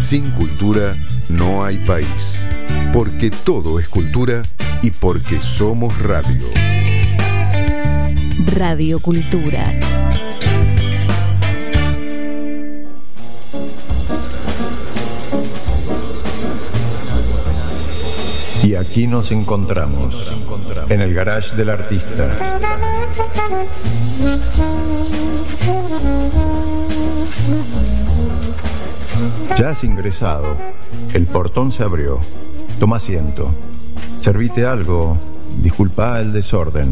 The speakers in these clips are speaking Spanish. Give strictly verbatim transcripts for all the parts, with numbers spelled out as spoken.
Sin cultura no hay país. Porque todo es cultura y porque somos radio. Radio Cultura. Y aquí nos encontramos, en el garage del artista. Ya has ingresado, el portón se abrió. Toma asiento. Servite algo, disculpa el desorden.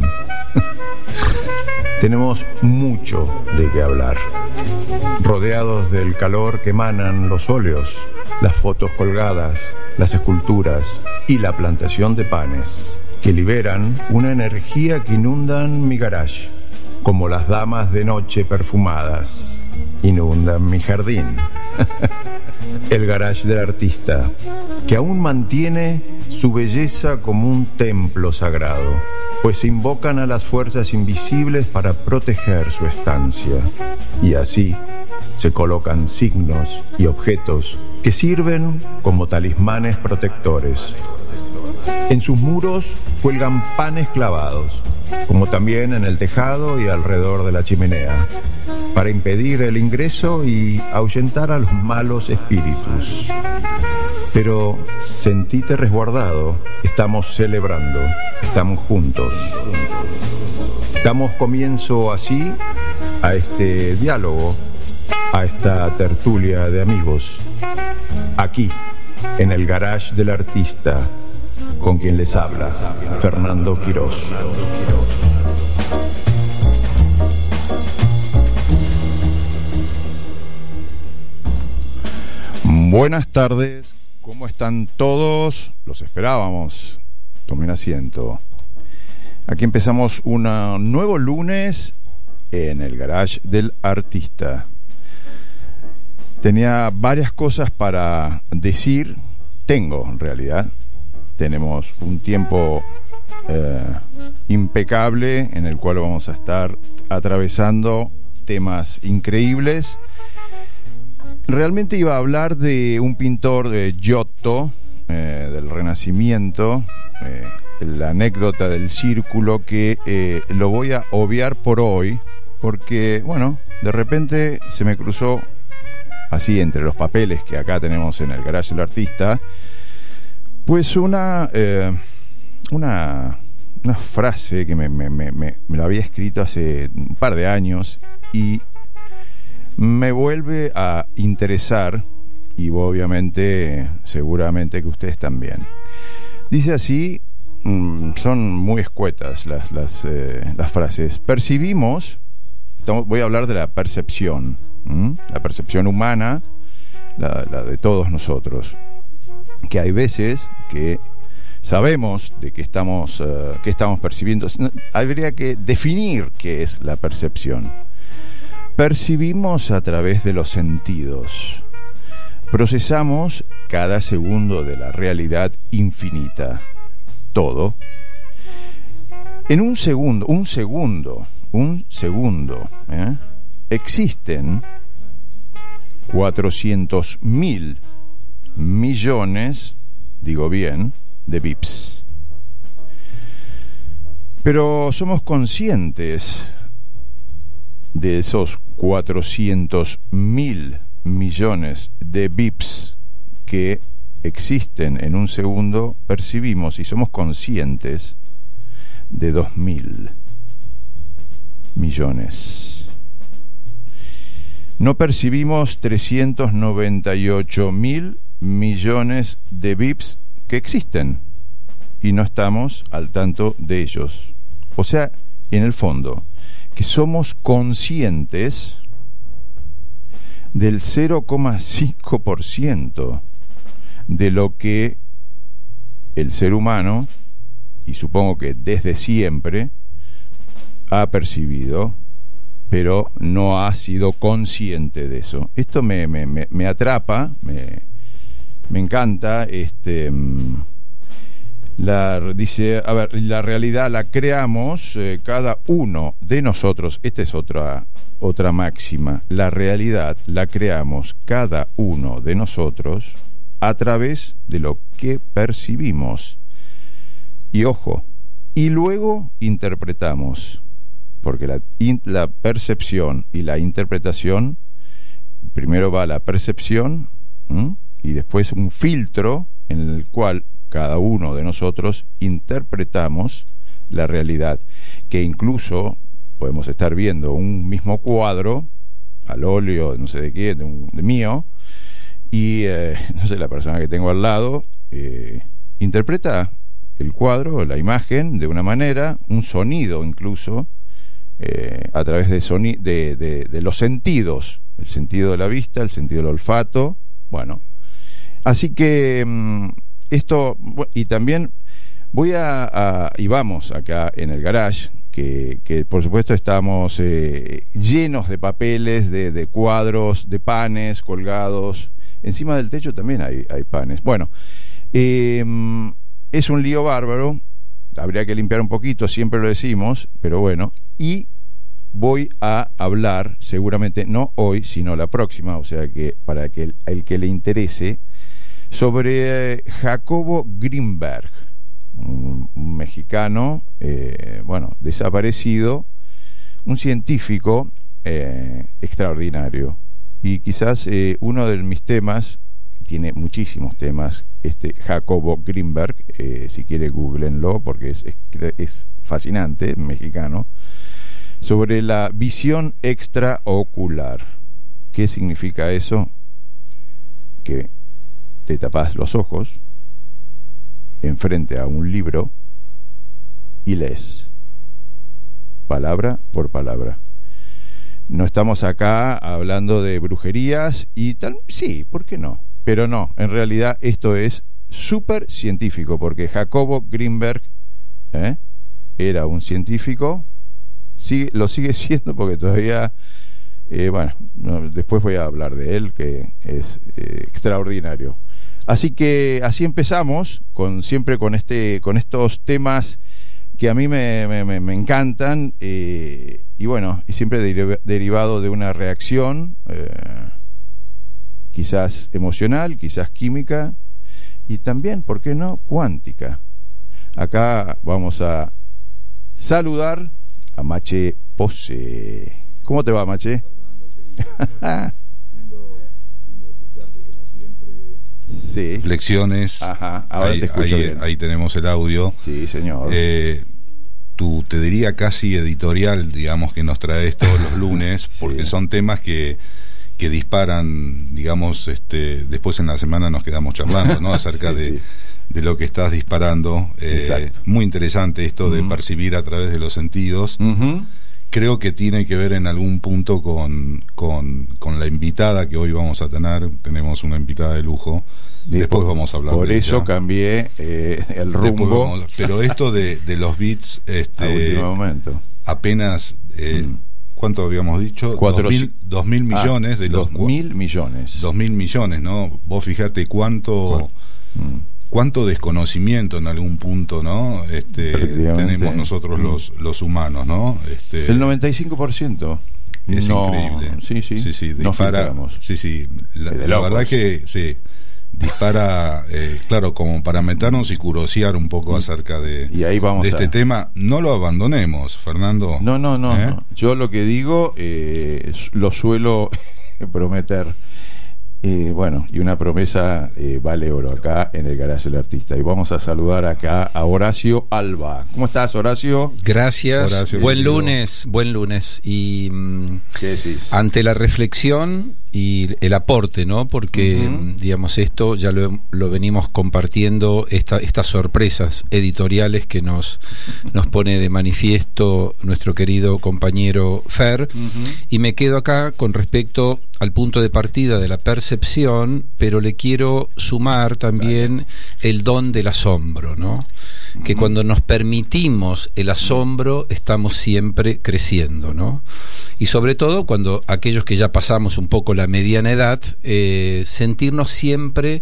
Tenemos mucho de qué hablar. Rodeados del calor que emanan los óleos, las fotos colgadas, las esculturas y la plantación de panes, que liberan una energía que inundan mi garage, como las damas de noche perfumadas inundan mi jardín. El garage del artista, que aún mantiene su belleza como un templo sagrado, pues se invocan a las fuerzas invisibles para proteger su estancia, y así se colocan signos y objetos que sirven como talismanes protectores. En sus muros cuelgan panes clavados, como también en el tejado y alrededor de la chimenea, para impedir el ingreso y ahuyentar a los malos espíritus. Pero sentite resguardado, estamos celebrando, estamos juntos. Damos comienzo así a este diálogo, a esta tertulia de amigos, aquí, en el garage del artista, con quien les habla, Fernando Quirós. Buenas tardes, ¿cómo están todos? Los esperábamos. Tomen asiento. Aquí empezamos un nuevo lunes en el garage del artista. Tenía varias cosas para decir. Tengo, en realidad. Tenemos un tiempo eh, impecable en el cual vamos a estar atravesando temas increíbles. Realmente iba a hablar de un pintor de Giotto, eh, del Renacimiento, eh, la anécdota del círculo, que eh, lo voy a obviar por hoy, porque, bueno, de repente se me cruzó así entre los papeles que acá tenemos en el garage del artista, pues una eh, una, una frase que me, me, me, me lo había escrito hace un par de años y me vuelve a interesar, y obviamente seguramente que ustedes también. Dice así, son muy escuetas las, las, eh, las frases. Percibimos, voy a hablar de la percepción, ¿m? la percepción humana, la, la de todos nosotros, que hay veces que sabemos de qué estamos, uh, qué estamos percibiendo. Habría que definir qué es la percepción. Percibimos a través de los sentidos. Procesamos cada segundo de la realidad infinita. Todo. En un segundo, un segundo, un segundo, ¿eh? existen cuatrocientos mil millones, digo bien, de bips. Pero somos conscientes de esos cuatrocientos mil millones de bips que existen en un segundo. Percibimos y somos conscientes de dos mil millones. No percibimos trescientos noventa y ocho mil millones de bips que existen y no estamos al tanto de ellos. O sea, en el fondo, que somos conscientes del cero coma cinco por ciento de lo que el ser humano, y supongo que desde siempre, ha percibido, pero no ha sido consciente de eso. Esto me, me, me, me atrapa, me, me encanta. Este, La, dice, a ver, la realidad la creamos eh, cada uno de nosotros. Esta es otra, otra máxima. La realidad la creamos cada uno de nosotros a través de lo que percibimos. Y ojo, y luego interpretamos. Porque la, in, la percepción y la interpretación, primero va la percepción, ¿m? y después un filtro en el cual cada uno de nosotros interpretamos la realidad, que incluso podemos estar viendo un mismo cuadro al óleo, no sé de qué, de, un, de mío, y eh, no sé, la persona que tengo al lado eh, interpreta el cuadro, la imagen de una manera, un sonido incluso, eh, a través de, soni- de, de, de los sentidos, el sentido de la vista, el sentido del olfato, bueno, así que mmm, esto, y también voy a, a y vamos acá en el garage, que, que por supuesto estamos eh, llenos de papeles, de, de cuadros, de panes colgados. Encima del techo también hay, hay panes. Bueno, eh, es un lío bárbaro, habría que limpiar un poquito, siempre lo decimos, pero bueno, y voy a hablar, seguramente no hoy, sino la próxima, o sea que para que el, el que le interese, sobre eh, Jacobo Greenberg, un, un mexicano, eh, bueno, desaparecido, un científico eh, extraordinario. Y quizás eh, uno de mis temas, tiene muchísimos temas, este Jacobo Greenberg, eh, si quiere googleenlo porque es, es, es fascinante, mexicano, sobre la visión extraocular. ¿Qué significa eso? Que te tapas los ojos enfrente a un libro y lees palabra por palabra. No estamos acá hablando de brujerías y tal, sí, ¿por qué no? Pero no, en realidad esto es súper científico, porque Jacobo Greenberg ¿eh? era un científico, sigue, lo sigue siendo porque todavía, eh, bueno, no, después voy a hablar de él, que es eh, extraordinario. Así que así empezamos, con siempre con este, con estos temas que a mí me, me, me encantan, eh, y bueno, y siempre deriv- derivado de una reacción, eh, quizás emocional, quizás química, y también, ¿por qué no?, cuántica. Acá vamos a saludar a Mache Pose. ¿Cómo te va, Mache? Fernando, lindo, lindo escucharte como siempre. Sí. Reflexiones. Ajá, ahora ahí, te escucho ahí, bien. ahí tenemos el audio. Sí, señor. Eh, tú, te diría casi editorial, digamos, que nos traes todos los lunes, porque Sí. son temas que, que disparan, digamos, este, después en la semana nos quedamos charlando, ¿no? Acerca Sí, de, sí. de lo que estás disparando. Eh, Exacto. muy interesante esto de Ujú. percibir a través de los sentidos. Uh-huh. Creo que tiene que ver en algún punto con, con, con la invitada que hoy vamos a tener. Tenemos una invitada de lujo. Después vamos a hablar Por de eso ella. cambié eh, el Después rumbo vamos- pero esto de, de los bits, a este, último momento. apenas, eh, Mm. ¿cuánto habíamos dicho? Cuatro- dos mil, dos mil millones Ah, de los dos mil millones. dos mil millones, ¿no? Vos fijate cuánto Mm. cuánto desconocimiento en algún punto, ¿no? Este, Efectivamente. tenemos nosotros Mm. los los humanos, ¿no? Este, El noventa y cinco por ciento. es No, increíble. Sí, sí. sí, sí, No dispara, filtramos. sí, sí. La, De la locos. verdad que sí, dispara, eh, claro, como para meternos y curosear un poco acerca de, Y ahí vamos de este a... tema. No lo abandonemos, Fernando. No, no, no, ¿Eh? no. Yo lo que digo eh, lo suelo prometer. Eh, bueno, y una promesa eh, vale oro acá en el Garage del Artista. Y vamos a saludar acá a Horacio Alba. ¿Cómo estás, Horacio? Gracias, Horacio, buen querido. lunes, buen lunes. Y mm, ¿Qué decís? ante la reflexión y el aporte, ¿no? Porque, Ujú. digamos, esto ya lo, lo venimos compartiendo, esta, estas sorpresas editoriales que nos, nos pone de manifiesto nuestro querido compañero Fer. Ujú. Y me quedo acá con respecto al punto de partida de la percepción, pero le quiero sumar también el don del asombro, ¿no? Que Ujú. cuando nos permitimos el asombro estamos siempre creciendo, ¿no? Y sobre todo cuando aquellos que ya pasamos un poco la mediana edad, eh, sentirnos siempre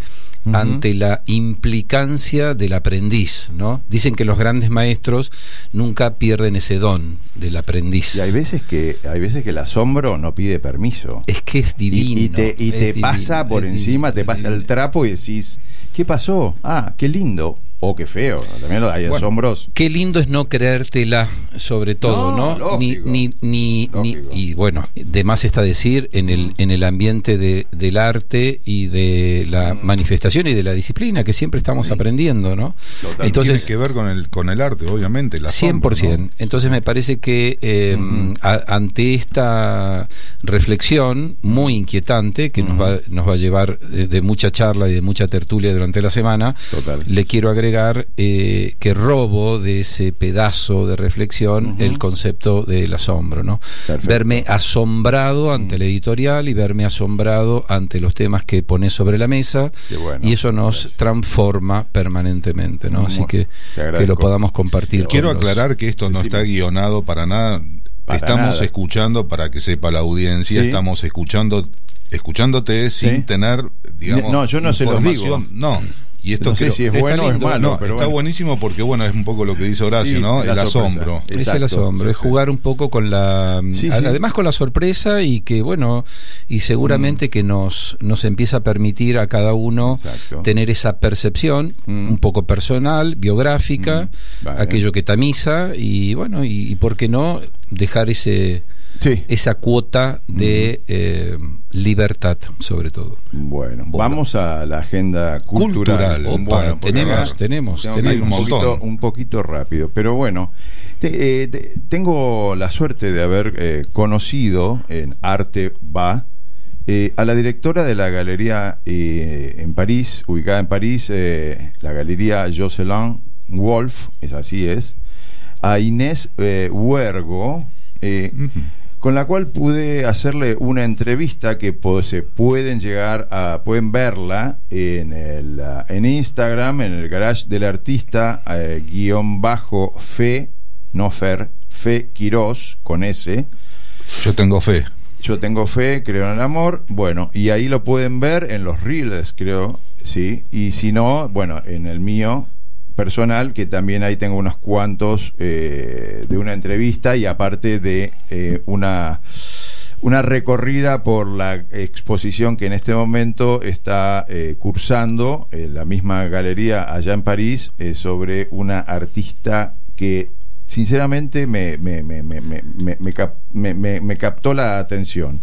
uh-huh. ante la implicancia del aprendiz, ¿no? Dicen que los grandes maestros nunca pierden ese don del aprendiz. Y hay veces que hay veces que el asombro no pide permiso. Es que es divino. Y, y te, y te divino, pasa por encima, divino, te pasa el trapo y decís, ¿qué pasó? Ah, qué lindo. O qué feo, también hay bueno, asombros. Qué lindo es no creértela, sobre todo, ¿no? ¿no? Ni, ni, ni, ni, y bueno, de más está decir en el, en el ambiente de, del arte y de la mm. manifestación y de la disciplina, que siempre estamos sí. aprendiendo, ¿no? Total. Entonces, tiene que ver con el, con el arte, obviamente, el asombro, cien por ciento. ¿no? Entonces me parece que eh, uh-huh. a, ante esta reflexión muy inquietante, que uh-huh. nos, va, nos va a llevar de, de mucha charla y de mucha tertulia durante la semana, Total. le quiero agregar Eh, que robo de ese pedazo de reflexión uh-huh. el concepto del asombro, ¿no? Perfecto. Verme asombrado ante uh-huh. la editorial y verme asombrado ante los temas que pones sobre la mesa, bueno, y eso nos gracias. transforma permanentemente, ¿no? Así que que lo podamos compartir. Quiero con aclarar los... que esto no sí. está guionado para nada. Para estamos nada. escuchando, para que sepa la audiencia, ¿sí? estamos escuchando escuchándote sin ¿Sí? tener, digamos, no, yo no se los digo. No. Y esto no sé creo, si es bueno o es malo, no, pero está bueno. buenísimo porque bueno, es un poco lo que dice Horacio, sí, ¿no? El asombro. Exacto, es el asombro, sí, es jugar un poco con la sí, además sí. con la sorpresa, y que bueno, y seguramente mm. que nos nos empieza a permitir a cada uno Exacto. tener esa percepción mm. un poco personal, biográfica, mm. vale. aquello que tamiza, y bueno, y, y por qué no dejar ese Sí. esa cuota de eh, libertad, sobre todo. Bueno, bueno, vamos a la agenda cultural. cultural. Opa, bueno, tenemos, tenemos, tenemos un, poquito, un poquito rápido, pero bueno, te, eh, te, tengo la suerte de haber eh, conocido en Arte Va eh, a la directora de la galería eh, en París, ubicada en París, eh, la galería Jocelyn Wolf, es así es, a Inés eh, Huergo, eh, uh-huh. con la cual pude hacerle una entrevista que pues, se pueden llegar a pueden verla en el uh, en Instagram, en el garage del artista eh, guión bajo fe no fer fe Quirós con S. Yo tengo fe. Yo tengo fe, creo en el amor. Bueno, y ahí lo pueden ver en los reels, creo, sí. Y si no, bueno, en el mío personal, que también ahí tengo unos cuantos eh, de una entrevista, y aparte de eh, una una recorrida por la exposición que en este momento está eh, cursando en la misma galería allá en París, eh, sobre una artista que sinceramente me me me me me me, me, cap, me, me, me captó la atención.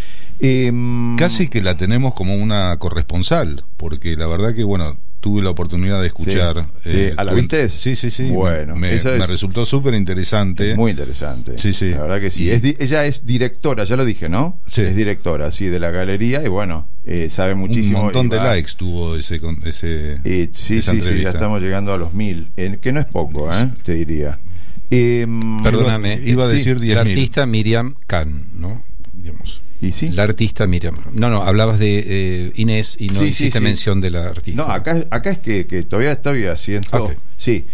Eh, Casi que la tenemos como una corresponsal, porque la verdad que bueno, tuve la oportunidad de escuchar. Sí, eh, sí. ¿A la viste? Sí, sí, sí. Bueno, me, es, me resultó súper interesante. Muy interesante. Sí, sí. La verdad que sí. Es di- ella es directora, ya lo dije, ¿no? Sí. Es directora, sí, de la galería, y bueno, eh, sabe muchísimo. Un montón de va... likes tuvo ese, ese eh, sí, esa sí, entrevista. sí, ya estamos llegando a los mil, eh, que no es poco, ¿eh? Te diría. Eh, Perdóname, iba a decir sí, diez mil. La artista Miriam Can, ¿no? Digamos. ¿Y sí? La artista Miriam. No, no, hablabas de eh, Inés y no sí, hiciste sí, sí. mención de la artista. No, acá, acá es que, que todavía estoy haciendo. Okay. Sí.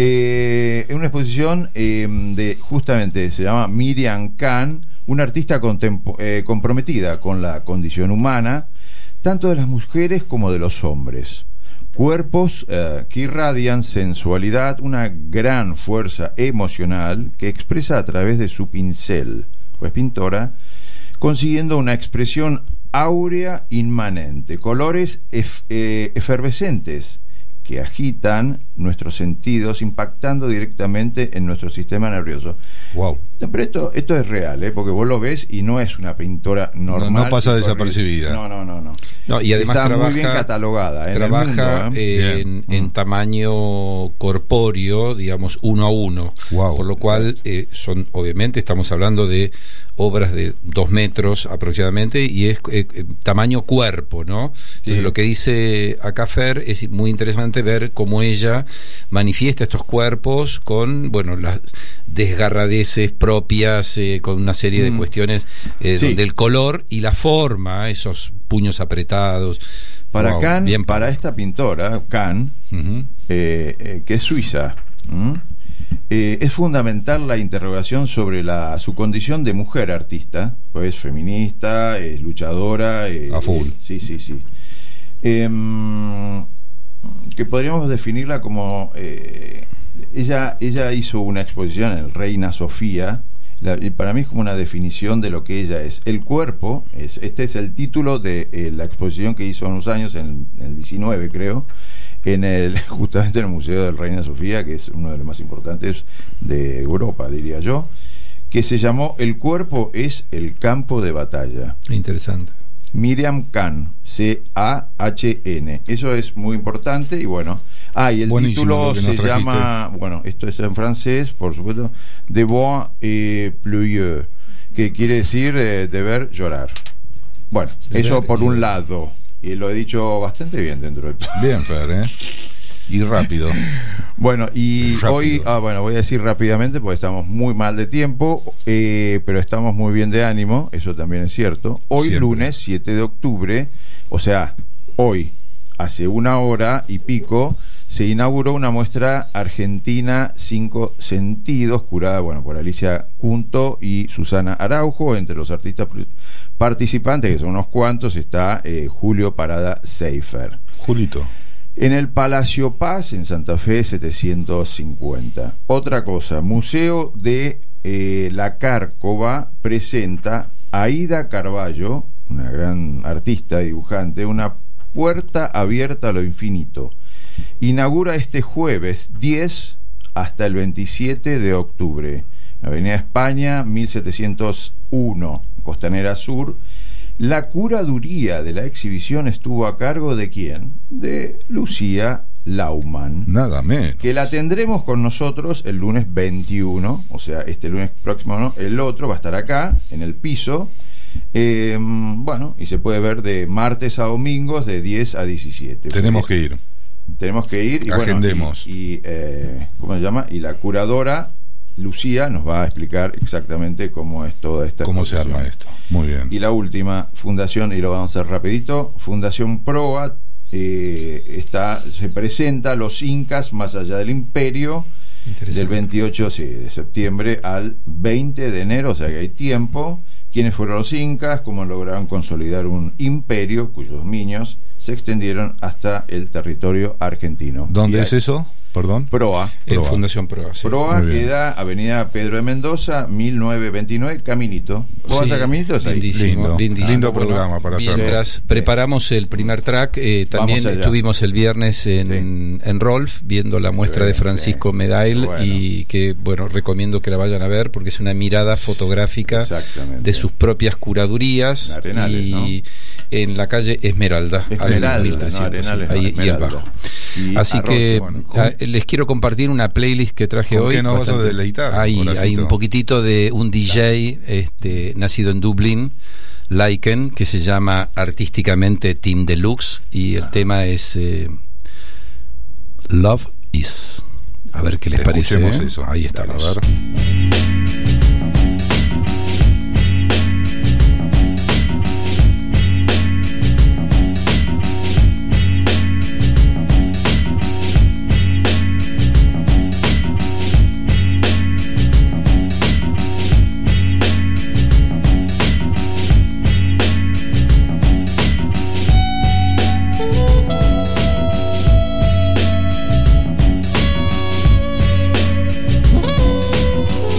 Eh, es una exposición eh, de, justamente, se llama Miriam Can, una artista contempo- eh, comprometida con la condición humana, tanto de las mujeres como de los hombres. Cuerpos eh, que irradian sensualidad, una gran fuerza emocional que expresa a través de su pincel, pues pintora, consiguiendo una expresión áurea inmanente, colores ef- eh, efervescentes que agitan nuestros sentidos, impactando directamente en nuestro sistema nervioso. Wow. No, pero esto, esto es real, ¿eh? Porque vos lo ves y no es una pintora normal. No, no pasa desapercibida. No, no, no, no. No, y además está trabaja, muy bien catalogada. Trabaja en, el mundo, ¿eh? en, en mm. tamaño corpóreo, digamos, uno a uno. Wow. Por lo cual eh, son, obviamente, estamos hablando de obras de dos metros aproximadamente, y es eh, tamaño cuerpo, ¿no? Entonces, sí. Lo que dice acá Fer es muy interesante ver cómo ella manifiesta estos cuerpos con, bueno, las desgarradeces propias, eh, con una serie de mm. cuestiones eh, sí. donde el color y la forma, esos puños apretados. Para wow, Can, bien para esta pintora, Can, uh-huh. eh, eh, que es suiza, ¿Mm? Eh, es fundamental la interrogación sobre la, su condición de mujer artista, pues feminista, es luchadora. Eh, a full. Eh, sí, sí, sí. eh, que podríamos definirla como eh, ella, ella hizo una exposición en Reina Sofía. La, y para mí es como una definición de lo que ella es. El cuerpo, es, este es el título de eh, la exposición que hizo hace unos años, en, en el diecinueve creo, en el, justamente en el Museo de Reina Sofía, que es uno de los más importantes de Europa, diría yo, que se llamó El cuerpo es el campo de batalla. Interesante. Miriam Can, C A H N. Eso es muy importante y bueno. Ah, y el Buenísimo título se llama, bueno, esto es en francés, por supuesto, Devoir et Pleuilleux, que quiere decir eh, deber llorar. Bueno, Deber eso por y... un lado. Y lo he dicho bastante bien dentro de todo. Bien, Fer, ¿eh? Y rápido. Bueno, y Rápido. hoy, ah, bueno, voy a decir rápidamente porque estamos muy mal de tiempo, eh, pero estamos muy bien de ánimo, eso también es cierto. Hoy, Siempre. lunes siete de octubre, o sea, hoy, hace una hora y pico, se inauguró una muestra argentina Cinco Sentidos, curada, bueno, por Alicia Cunto y Susana Araujo. Entre los artistas participantes, que son unos cuantos, está eh, Julio Parada Seifer. Julito. En el Palacio Paz, en Santa Fe, setecientos cincuenta. Otra cosa, Museo de eh, la Cárcova presenta a Aida Carballo, una gran artista y dibujante, una puerta abierta a lo infinito. Inaugura este jueves diez hasta el veintisiete de octubre. Avenida España, mil setecientos uno, Costanera Sur. La curaduría de la exhibición estuvo a cargo de ¿quién? De Lucía Lauman. Nada menos. Que la tendremos con nosotros el lunes veintiuno, o sea, este lunes próximo no, el otro va a estar acá, en el piso. Eh, bueno, y se puede ver de martes a domingos de diez a diecisiete. Tenemos que ir. Tenemos que ir y Agendemos. Bueno, y, y eh, ¿cómo se llama? Y la curadora Lucía nos va a explicar exactamente cómo es toda esta ¿Cómo se arma esto? Muy bien. Y la última fundación, y lo vamos a hacer rapidito, Fundación Proa, eh, está, se presenta Los Incas más allá del imperio, del veintiocho sí, de septiembre al veinte de enero, o sea que hay tiempo. ¿Quiénes fueron los incas? ¿Cómo lograron consolidar un imperio cuyos dominios se extendieron hasta el territorio argentino? ¿Dónde Y es hay, eso? Perdón. Proa. En Proa. Fundación Proa. Sí. Proa Muy bien. queda Avenida Pedro de Mendoza, mil novecientos veintinueve, Caminito. ¿Vos Sí, vas a Caminito? Es ahí. lindísimo, Lindo. lindísimo. Lindo Bueno, programa para hacerlo. mientras Sí. preparamos el primer track, eh, también Vamos allá. estuvimos el viernes en, en Rolf viendo la muestra Sí, de Francisco sí. Medail Bueno. y que, bueno, recomiendo que la vayan a ver porque es una mirada fotográfica Exactamente. de sus propias curadurías. En Arenales, y en la calle Esmeralda, Esmeralda, al no, mil trescientos, Arenales, sí, no, ahí, y el Esmeralda. bajo. Y Así arroz, que bueno. ah, les quiero compartir una playlist que traje ¿Con hoy. qué nos vas a bastante- deleitar, Hay, Horacito? hay un poquitito de un D J este, nacido en Dublín, Lycan, que se llama artísticamente Team Deluxe, y el tema es eh, Love Is. A ver qué les parece. Escuchemos ¿eh? eso. Ahí A estamos. ver. Ooh.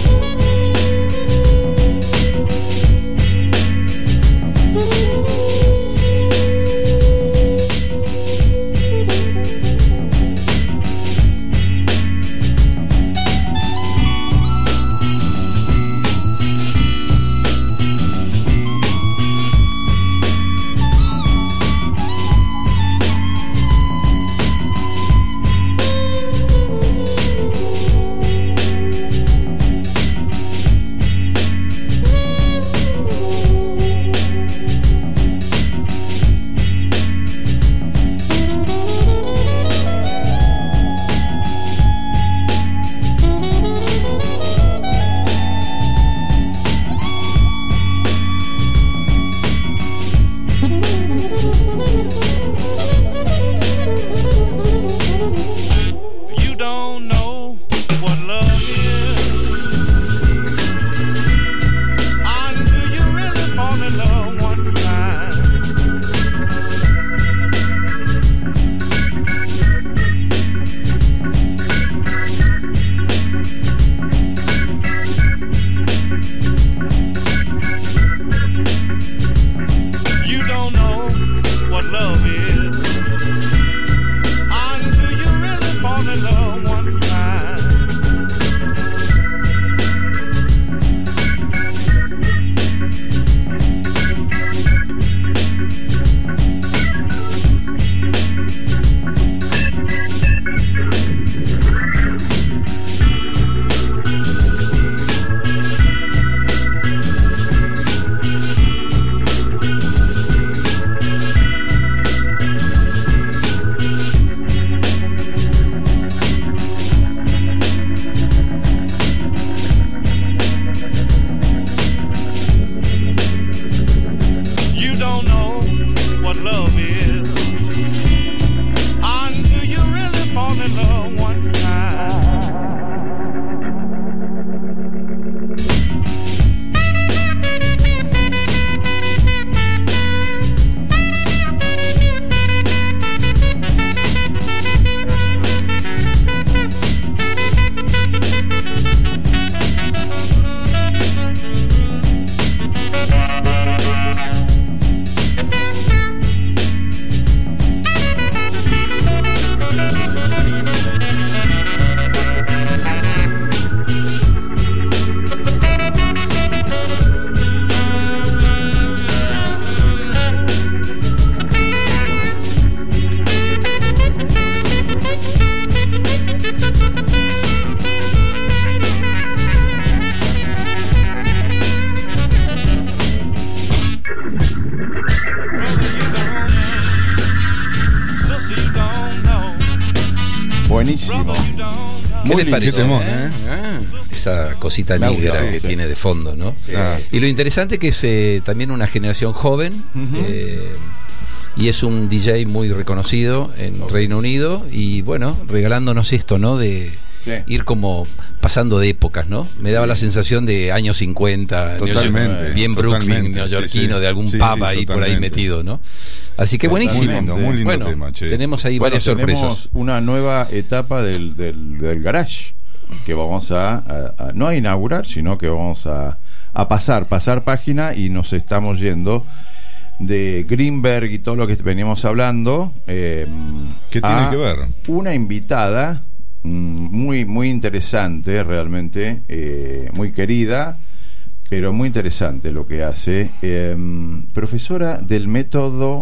Buenísimo. ¿Qué les parece? Qué temón, ¿Eh? ¿eh? Ah, esa cosita Me negra gusta, que sí. tiene de fondo, ¿no? Ah, Y lo interesante que es eh, también una generación joven, Ujú. eh, y es un D J muy reconocido en Reino Unido, y bueno, regalándonos esto, ¿no? De Sí. ir como pasando de épocas, ¿no? Me daba la sensación de años cincuenta, Totalmente, bien Brooklyn, totalmente, neoyorquino, sí, sí. de algún Sí, pub sí, ahí por ahí totalmente. metido, ¿no? Así que buenísimo. Muy lindo, muy lindo bueno, tema, che. tenemos ahí Bueno, varias tenemos sorpresas. una nueva etapa del, del, del garage que vamos a, a- a- no a inaugurar, sino que vamos a, a pasar, pasar página, y nos estamos yendo de Greenberg y todo lo que veníamos hablando. eh, ¿Qué tiene a que ver? Una invitada mm, muy, muy interesante, realmente, eh, muy querida, pero muy interesante lo que hace. eh, profesora del método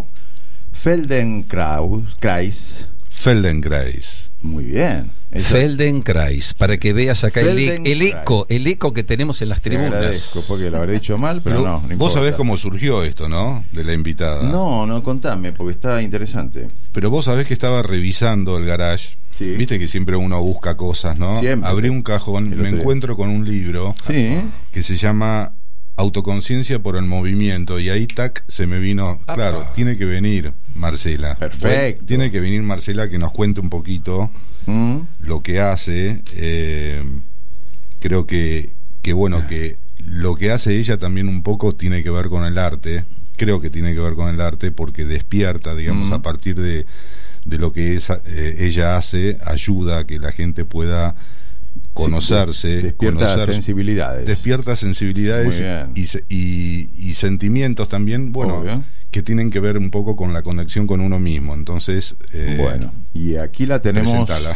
Feldenkrais. Feldenkrais. Muy bien. Esa- Feldenkrais, para que veas acá el, e- el Feldenkrais. eco, el eco que tenemos en las Te tribunas. agradezco, porque lo habré dicho mal, pero, Pero no, no vos importa. sabés cómo surgió esto, ¿no? De la invitada. No, no, contame, porque está interesante. Pero vos sabés que estaba revisando el garage. Sí. Viste que siempre uno busca cosas, ¿no? Siempre. Abrí un cajón, El me otro día. encuentro con un libro Sí. que se llama Autoconciencia por el Movimiento, y ahí tac se me vino, Apa. claro, tiene que venir Marcela. Perfecto. Tiene que venir Marcela que nos cuente un poquito Mm. lo que hace. eh, creo que, que bueno, que lo que hace ella también un poco tiene que ver con el arte. Creo que tiene que ver con el arte porque despierta, digamos, Mm. a partir de, de lo que esa- eh, ella hace, ayuda a que la gente pueda conocerse, Despierta conocer- sensibilidades. despierta sensibilidades Muy bien. y, se- y, y sentimientos también, bueno, Obvio. que tienen que ver un poco con la conexión con uno mismo. Entonces, eh, Bueno, y aquí la tenemos presentala.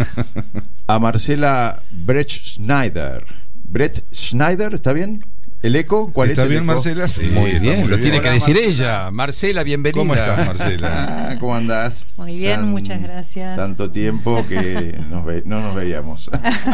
a Marcela Brett Schneider. Brett Schneider, ¿está bien? ¿El eco? ¿Cuál ¿Está es el bien, eco? Marcela? Sí, Muy está bien, muy lo tiene Hola, que decir Marcela. ella. Marcela, bienvenida. ¿Cómo estás, Marcela? Ah, ¿cómo andás? Muy bien, Tan- muchas gracias. Tanto tiempo que nos ve- no nos veíamos.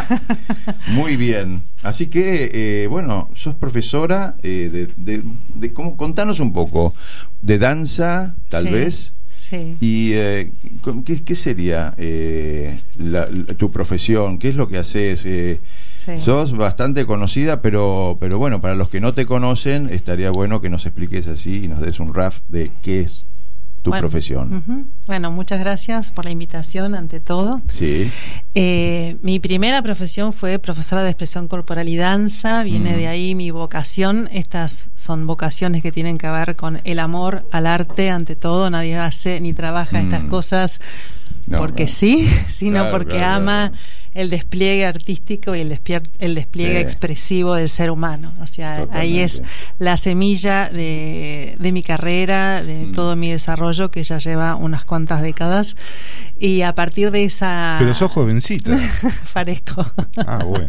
Muy bien. Así que, eh, bueno, sos profesora eh, de, de, de cómo, contanos un poco de danza, tal Sí, vez. Sí. ¿Y eh, con- ¿qué, qué sería eh, la- la- tu profesión? ¿Qué es lo que haces? Eh, Sí. Sos bastante conocida, pero, pero bueno, para los que no te conocen, estaría bueno que nos expliques así y nos des un raf de qué es tu Bueno, profesión. ujú. Bueno, muchas gracias por la invitación, ante todo. Sí. Eh, mi primera profesión fue profesora de expresión corporal y danza. Viene Mm. de ahí mi vocación. Estas son vocaciones que tienen que ver con el amor al arte, ante todo. Nadie hace ni trabaja Mm. estas cosas No, porque claro. sí, sino Claro, porque claro, ama claro. el despliegue artístico y el, despier- el despliegue Sí. expresivo del ser humano. O sea, ahí Totalmente. es la semilla de, de mi carrera, de Mm. todo mi desarrollo, que ya lleva unas cuantas décadas. Y a partir de esa... Pero sos jovencita. Parezco. Ah, bueno.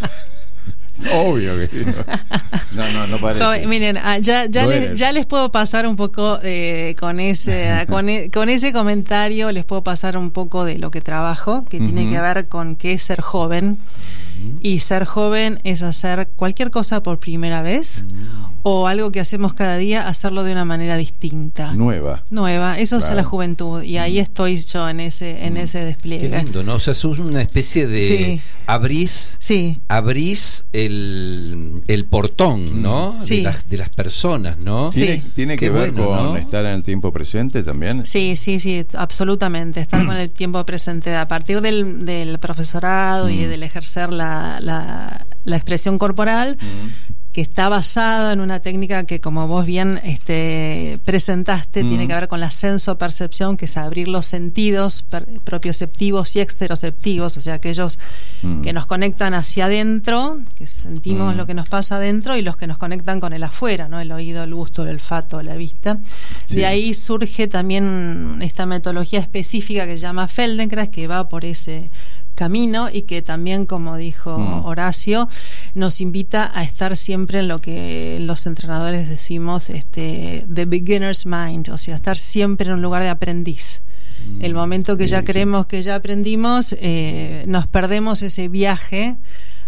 Obvio que sí. No, no, no parece. Joven, miren, ah, ya, ya, Lo les, eres. ya les puedo pasar un poco eh, con ese ah, con, e- con ese comentario, les puedo pasar un poco de lo que trabajo, que tiene Ujú. que ver con qué es ser joven. Y ser joven es hacer cualquier cosa por primera vez o algo que hacemos cada día, hacerlo de una manera distinta. Nueva. Nueva, eso es Claro. la juventud, y ahí estoy yo en ese en ese despliegue. Qué lindo, ¿no? O sea, sos una especie de Sí. abrís, Sí. abrís el, el portón, ¿no? Sí. De las, de las personas, ¿no? Sí. ¿Tiene, tiene Qué que ver bueno, con ¿no? estar en el tiempo presente también? Sí, sí, sí, absolutamente. Estar con el tiempo presente. A partir del, del profesorado y Mm. del ejercer la, la, la expresión corporal, Mm. que está basada en una técnica que, como vos bien este, presentaste, Mm. tiene que ver con la sensopercepción, que es abrir los sentidos per- propioceptivos y exteroceptivos, o sea, aquellos Mm. que nos conectan hacia adentro, que sentimos Mm. lo que nos pasa adentro, y los que nos conectan con el afuera, ¿no? El oído, el gusto, el olfato, la vista. Sí. De ahí surge también esta metodología específica que se llama Feldenkrais, que va por ese camino y que también, como dijo Mm. Horacio, nos invita a estar siempre en lo que los entrenadores decimos, este, the beginner's mind, o sea, estar siempre en un lugar de aprendiz. El momento que Sí, ya sí. creemos que ya aprendimos, eh, nos perdemos ese viaje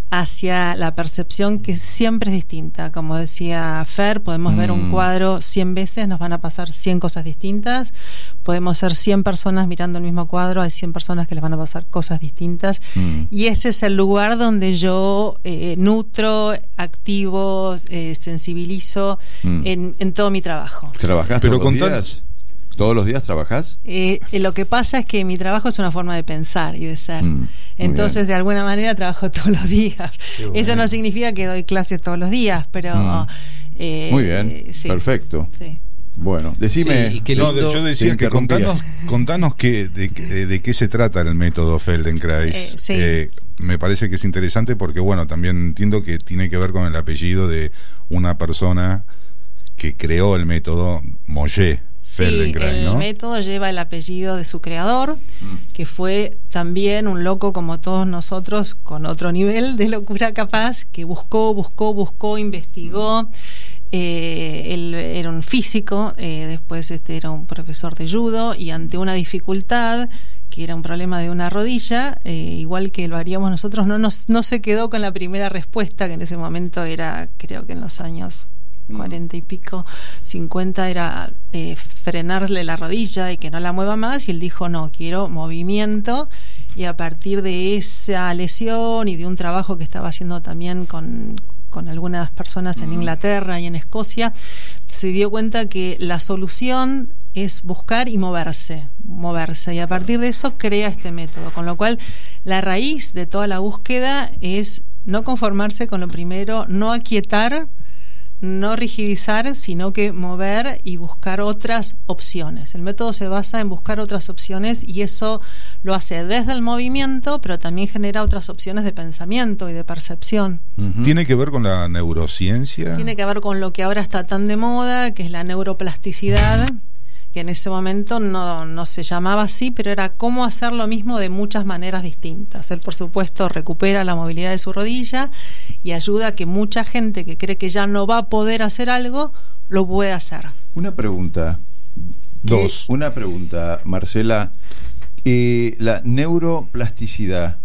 hacia la percepción, que siempre es distinta. Como decía Fer, podemos mm. ver un cuadro cien veces, nos van a pasar cien cosas distintas. Podemos ser cien personas mirando el mismo cuadro, hay cien personas que les van a pasar cosas distintas. Mm. Y ese es el lugar donde yo eh, nutro, activo, eh, sensibilizo mm. en, en todo mi trabajo. ¿Trabajás Pero todos los días? ¿Todos los días trabajás? Eh, lo que pasa es que mi trabajo es una forma de pensar y de ser. Mm, Entonces, de alguna manera, trabajo todos los días. Bueno. Eso no significa que doy clases todos los días, pero... Mm. Eh, Muy bien, sí. Perfecto. Sí. Bueno, decime... Sí, y que no, lindo, yo decía que contanos, contanos que, de, de, de qué se trata el método Feldenkrais. Eh, sí. eh, me parece que es interesante porque, bueno, también entiendo que tiene que ver con el apellido de una persona que creó el método, Mollet. Sí, el ¿no? método lleva el apellido de su creador, mm. que fue también un loco como todos nosotros, con otro nivel de locura capaz, que buscó, buscó, buscó, investigó. Eh, él era un físico, eh, después este era un profesor de judo, y ante una dificultad, que era un problema de una rodilla, eh, igual que lo haríamos nosotros, no, nos, no se quedó con la primera respuesta, que en ese momento era, creo que en los años cuarenta y pico, cincuenta, era eh, frenarle la rodilla y que no la mueva más, y él dijo no, quiero movimiento. Y a partir de esa lesión y de un trabajo que estaba haciendo también con, con algunas personas en Inglaterra y en Escocia, se dio cuenta que la solución es buscar y moverse, moverse, y a partir de eso crea este método, con lo cual la raíz de toda la búsqueda es no conformarse con lo primero, no aquietar, no rigidizar, sino que mover y buscar otras opciones. El método se basa en buscar otras opciones, y eso lo hace desde el movimiento, pero también genera otras opciones de pensamiento y de percepción. Uh-huh. ¿Tiene que ver con la neurociencia? Tiene que ver con lo que ahora está tan de moda, que es la neuroplasticidad, que en ese momento no, no se llamaba así, pero era cómo hacer lo mismo de muchas maneras distintas. Él, por supuesto, recupera la movilidad de su rodilla y ayuda a que mucha gente que cree que ya no va a poder hacer algo, lo pueda hacer. Una pregunta. Dos. Una pregunta, Marcela. Eh, ¿La neuroplasticidad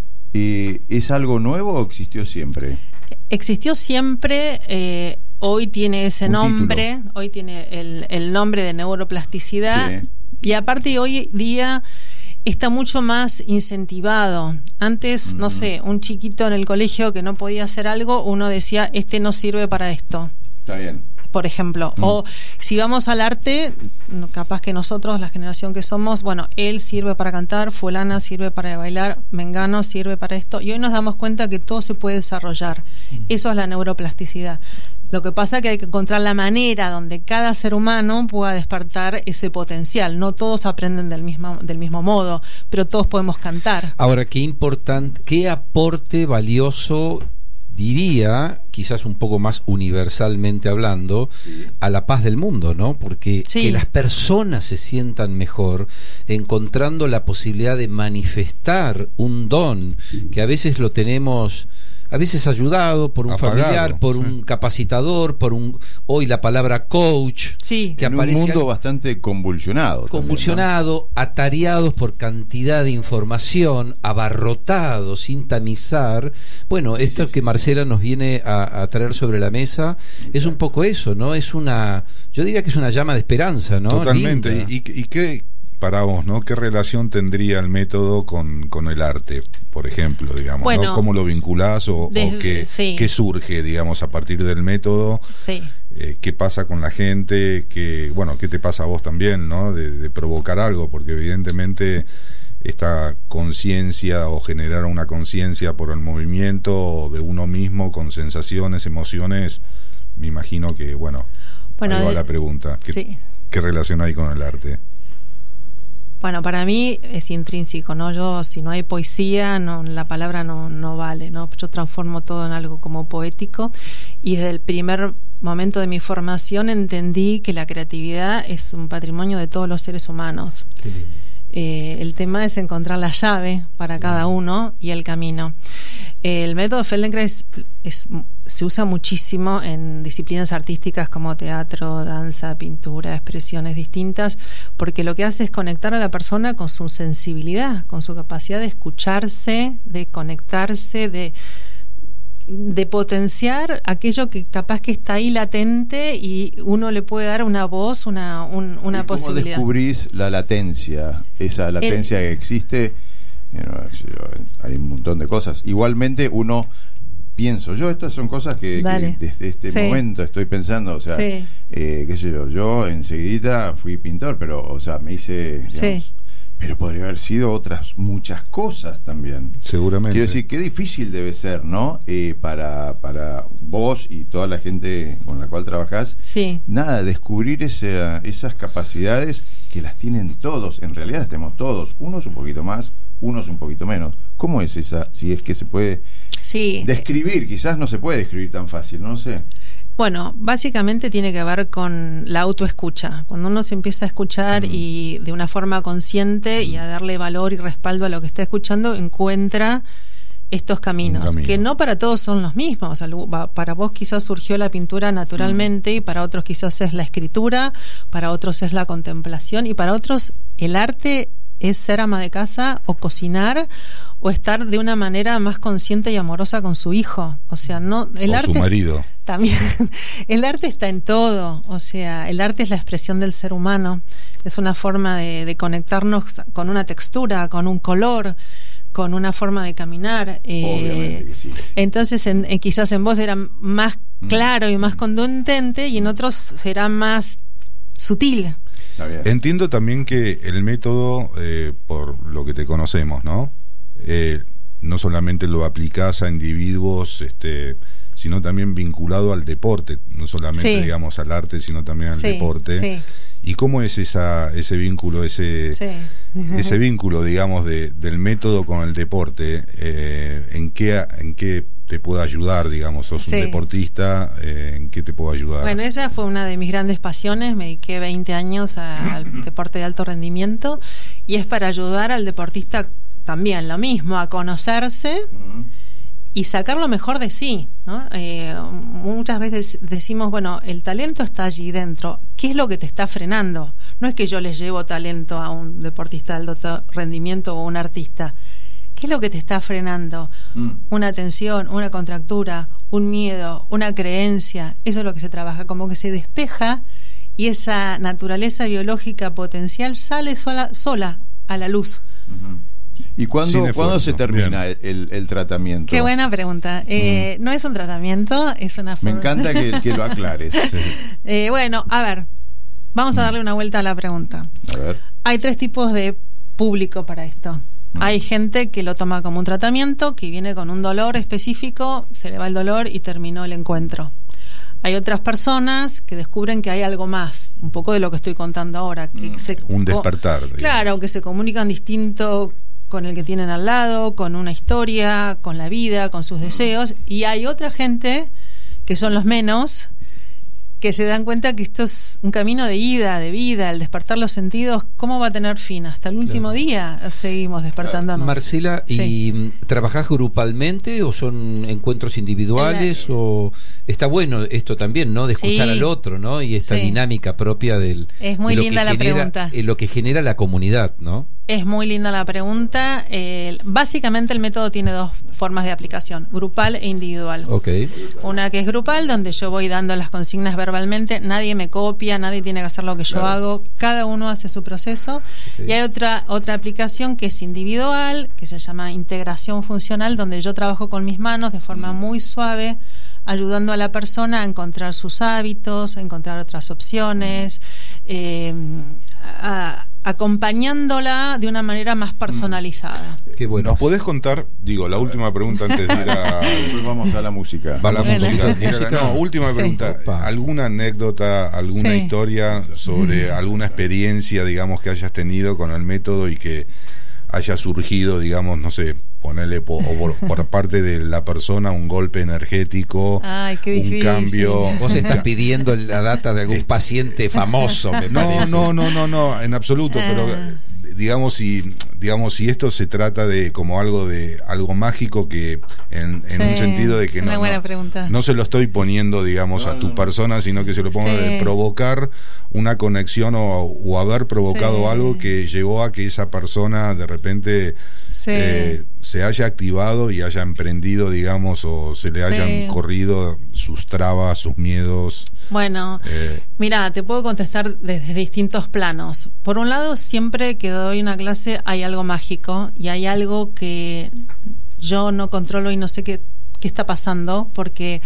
eh, es algo nuevo o existió siempre? Existió siempre. eh, Hoy tiene ese un nombre, título. Hoy tiene el, el nombre de neuroplasticidad, sí. Y aparte hoy día está mucho más incentivado. Antes, mm. no sé, un chiquito en el colegio que no podía hacer algo, uno decía, este no sirve para esto. Está bien. Por ejemplo, mm. o si vamos al arte, capaz que nosotros, la generación que somos, bueno, él sirve para cantar, fulana sirve para bailar, mengano sirve para esto, y hoy nos damos cuenta que todo se puede desarrollar. Mm. Eso es la neuroplasticidad. Lo que pasa es que hay que encontrar la manera donde cada ser humano pueda despertar ese potencial. No todos aprenden del mismo, del mismo modo, pero todos podemos cantar. Ahora, qué importante, qué aporte valioso, diría, quizás un poco más universalmente hablando, sí, a la paz del mundo, ¿no? Porque sí, que las personas se sientan mejor, encontrando la posibilidad de manifestar un don que a veces lo tenemos... a veces ayudado por un apagado, familiar, por sí, un capacitador, por un, hoy la palabra coach, sí, que en aparece un mundo algo, bastante convulsionado. Convulsionado, también, ¿no? Atareados por cantidad de información, abarrotados, sin tamizar. Bueno, sí, esto sí, que Marcela nos viene a, a traer sobre la mesa es un poco eso, ¿no? Es una, yo diría que es una llama de esperanza, ¿no? Totalmente. ¿Y, y qué para vos, ¿no? ¿Qué relación tendría el método con, con el arte, por ejemplo, digamos, bueno, ¿no? ¿Cómo lo vinculás o, desde, o qué, sí, qué surge, digamos, a partir del método? Sí. Eh, ¿Qué pasa con la gente? ¿Qué, bueno, qué te pasa a vos también, ¿no? De, de provocar algo, porque evidentemente esta conciencia o generar una conciencia por el movimiento de uno mismo con sensaciones, emociones, me imagino que, bueno, bueno ahí va de, la pregunta. ¿Qué, sí. ¿Qué relación hay con el arte? Bueno, para mí es intrínseco, ¿no? Yo, si no hay poesía, no, la palabra no, no vale, ¿no? Yo transformo todo en algo como poético, y desde el primer momento de mi formación entendí que la creatividad es un patrimonio de todos los seres humanos. Qué lindo. Eh, el tema es encontrar la llave para cada uno y el camino. Eh, el método Feldenkrais es, se usa muchísimo en disciplinas artísticas como teatro, danza, pintura, expresiones distintas, porque lo que hace es conectar a la persona con su sensibilidad, con su capacidad de escucharse, de conectarse, de, de potenciar aquello que capaz que está ahí latente y uno le puede dar una voz, una, un, una ¿Y cómo posibilidad. ¿Cómo descubrís la latencia? Esa latencia El, que existe, hay un montón de cosas. Igualmente uno, pienso yo, estas son cosas que, que desde este sí. momento estoy pensando, o sea, sí. eh, qué sé yo, yo enseguida fui pintor, pero, o sea, me hice, digamos, sí. pero podría haber sido otras muchas cosas también. Seguramente. Quiero decir, qué difícil debe ser, ¿no? Eh, para, para vos y toda la gente con la cual trabajás, sí. nada, descubrir ese, esas capacidades que las tienen todos, en realidad las tenemos todos, unos un poquito más, unos un poquito menos. ¿Cómo es esa, si es que se puede sí. describir? Quizás no se puede describir tan fácil, no sé. Bueno, básicamente tiene que ver con la autoescucha. Cuando uno se empieza a escuchar mm. y de una forma consciente mm. y a darle valor y respaldo a lo que está escuchando, encuentra estos caminos, camino. que no para todos son los mismos. O sea, para vos quizás surgió la pintura naturalmente mm. y para otros quizás es la escritura, para otros es la contemplación y para otros el arte es ser ama de casa o cocinar o estar de una manera más consciente y amorosa con su hijo. O sea, no el o arte su marido. También el arte está en todo. O sea, el arte es la expresión del ser humano. Es una forma de, de conectarnos con una textura, con un color, con una forma de caminar. Obviamente eh, que sí. Entonces, en, en, quizás en vos era más claro y más contundente y en otros será más sutil. Entiendo también que el método, eh, por lo que te conocemos, ¿no? Eh, no solamente lo aplicás a individuos, este, sino también vinculado al deporte, no solamente, sí. digamos, al arte, sino también al sí, deporte. Sí. ¿Y cómo es esa, ese vínculo, ese, sí. ese vínculo, digamos, de, del método con el deporte? Eh, ¿en qué, en qué te puede ayudar, digamos? Sos sí. un deportista, eh, ¿en qué te puedo ayudar? Bueno, esa fue una de mis grandes pasiones. Me dediqué veinte años a, al deporte de alto rendimiento y es para ayudar al deportista también lo mismo, a conocerse uh-huh. y sacar lo mejor de sí, ¿no? Eh, muchas veces decimos, bueno, el talento está allí dentro. ¿Qué es lo que te está frenando? No es que yo les llevo talento a un deportista de alto rendimiento o un artista. ¿Qué es lo que te está frenando? Mm. Una tensión, una contractura, un miedo, una creencia. Eso es lo que se trabaja, como que se despeja y esa naturaleza biológica potencial sale sola, sola a la luz. Uh-huh. ¿Y cuándo, ¿cuándo se termina el, el, el tratamiento? Qué buena pregunta. Eh, mm. No es un tratamiento, es una forma. Me encanta que, que lo aclares. Sí. Eh, bueno, a ver, vamos mm. a darle una vuelta a la pregunta. A ver. Hay tres tipos de público para esto. Mm. Hay gente que lo toma como un tratamiento, que viene con un dolor específico, se le va el dolor y terminó el encuentro. Hay otras personas que descubren que hay algo más, un poco de lo que estoy contando ahora. Que mm. se, un despertar. O, claro, que se comunican distinto con el que tienen al lado, con una historia, con la vida, con sus deseos, y hay otra gente, que son los menos, que se dan cuenta que esto es un camino de ida, de vida, el despertar los sentidos, ¿cómo va a tener fin? Hasta el último claro. día seguimos despertándonos. Marcela, ¿y sí. trabajás grupalmente o son encuentros individuales? La... o está bueno esto también, ¿no? De escuchar sí. al otro, ¿no? Y esta sí. dinámica propia del... Es muy de linda la genera, pregunta. Lo que genera la comunidad, ¿no? Es muy linda la pregunta. Eh, básicamente el método tiene dos formas de aplicación, grupal e individual. Okay. Una que es grupal, donde yo voy dando las consignas verbalmente, nadie me copia, nadie tiene que hacer lo que yo claro. hago, cada uno hace su proceso. Okay. Y hay otra, otra aplicación que es individual, que se llama integración funcional, donde yo trabajo con mis manos de forma mm. muy suave, ayudando a la persona a encontrar sus hábitos, a encontrar otras opciones, eh, a acompañándola de una manera más personalizada. Qué bueno. ¿Nos podés contar, digo, la última pregunta antes de ir a... Después vamos a la música. Va la bueno. música. música. No, última sí. pregunta. ¿Alguna anécdota, alguna sí. historia sobre alguna experiencia, digamos, que hayas tenido con el método y que haya surgido, digamos, no sé, ponerle po, por, por parte de la persona un golpe energético, Ay, qué un cambio? Vos estás pidiendo la data de algún paciente famoso, me no, parece. No, no, no, no, en absoluto, ah. pero digamos, si digamos, si esto se trata de como algo de algo mágico que en, en Sí, un sentido de que es una no, buena no, pregunta. no se lo estoy poniendo, digamos, No, a tu no. persona, sino que se lo pongo Sí. de provocar una conexión o, o haber provocado Sí. algo que llevó a que esa persona de repente Sí. eh, se haya activado y haya emprendido, digamos, o se le Sí. hayan corrido sus trabas, sus miedos. Bueno, Eh, mira, te puedo contestar desde distintos planos. Por un lado, siempre que doy una clase hay algo mágico y hay algo que yo no controlo y no sé qué, qué está pasando, porque,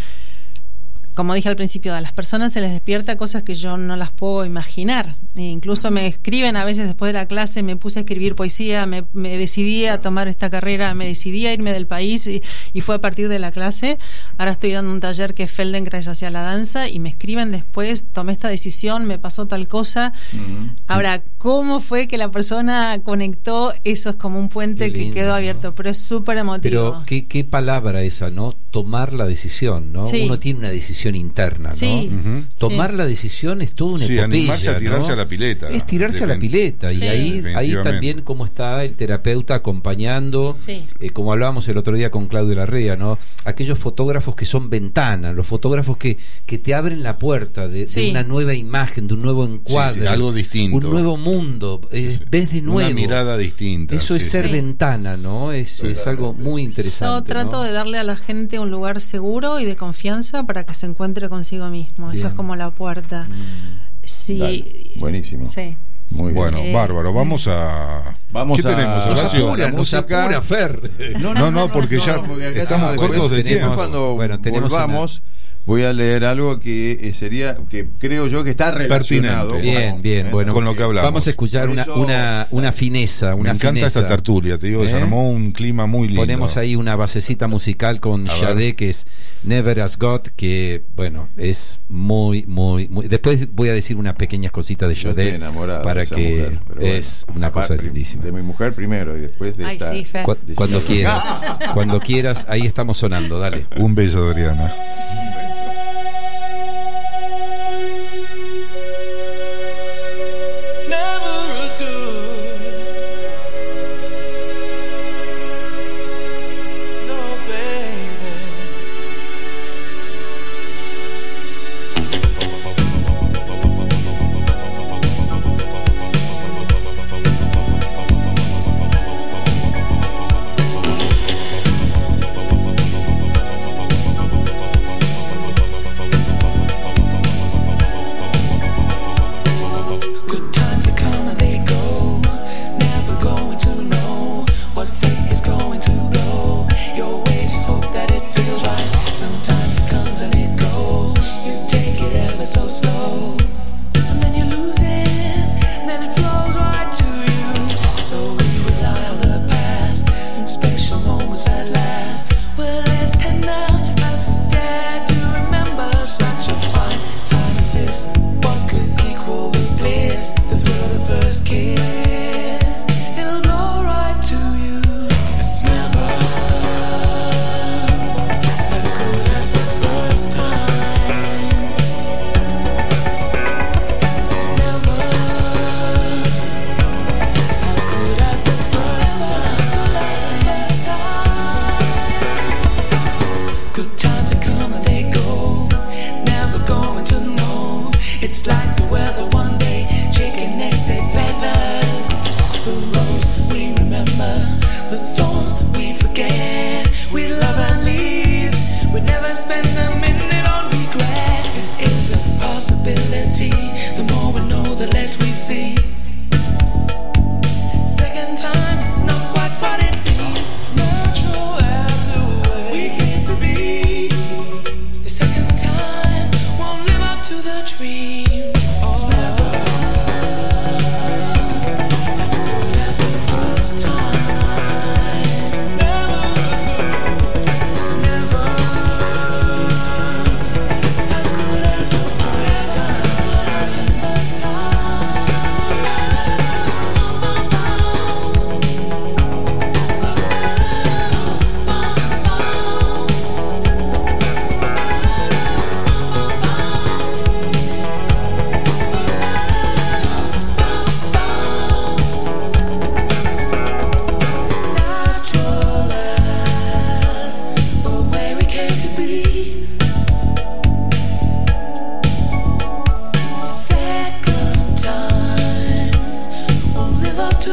como dije al principio, a las personas se les despierta cosas que yo no las puedo imaginar. E incluso me escriben a veces después de la clase, me puse a escribir poesía, me, me decidí a tomar esta carrera, me decidí a irme del país y, y fue a partir de la clase. Ahora estoy dando un taller que es Feldenkrais hacia la danza y me escriben después, tomé esta decisión, me pasó tal cosa. Ujú. Ahora, ¿cómo fue que la persona conectó? Eso es como un puente Qué que lindo, quedó ¿no? abierto, pero es súper emotivo. Pero qué, qué palabra esa, ¿no? Tomar la decisión, ¿no? Sí. Uno tiene una decisión interna, ¿no? Sí. Ujú. Tomar Sí. la decisión es toda una Sí, epopeya, animarse a tirarse ¿no? a la pileta. Es tirarse a la Defin- pileta y Sí. ahí, ahí Definitivamente. también cómo está el terapeuta acompañando, Sí. eh, como hablábamos el otro día con Claudio Larrea, ¿no? Aquellos fotógrafos que son ventanas, los fotógrafos que, que te abren la puerta de, de Sí. una nueva imagen, de un nuevo encuadre, Sí, sí, algo distinto. un nuevo mundo, eh, ves de nuevo. Una mirada distinta. Eso es sí, ser sí. ventana, ¿no? Es, es algo muy interesante. Yo trato ¿no? de darle a la gente un lugar seguro y de confianza para que se encuentre consigo mismo. Eso Bien. es como la puerta. Sí. Dale. Buenísimo. Sí. Muy bien. Bueno, Eh, bárbaro. Vamos a. Vamos ¿Qué a- tenemos, Nos Horacio? apura, La nos música- apura, Fer. No, no, porque ya acá estamos después cortos de tenemos- tiempo. cuando Bueno, tenemos volvamos, voy a leer algo que eh, sería, que creo yo que está relacionado. Pertinente. Bien, con- bien, eh, bueno. Con lo que hablamos. Vamos a escuchar Por una, eso- una, una fineza, una Me encanta fineza. esta tertulia, te digo, se ¿Eh? armó un clima muy lindo. Ponemos ahí una basecita musical con A ver. Sade, que es Never As God, que bueno, es muy, muy, muy. Después voy a decir unas pequeñas cositas de Yo estoy Sade enamorado para de esa que mujer, pero bueno. es una Aparte, cosa lindísima. De mi mujer primero y después de Ay, esta. sí, Fer. Cu- de cuando esta- quieras, cuando quieras, ahí estamos sonando, dale. Un beso, Adriana. Never as good. No, baby.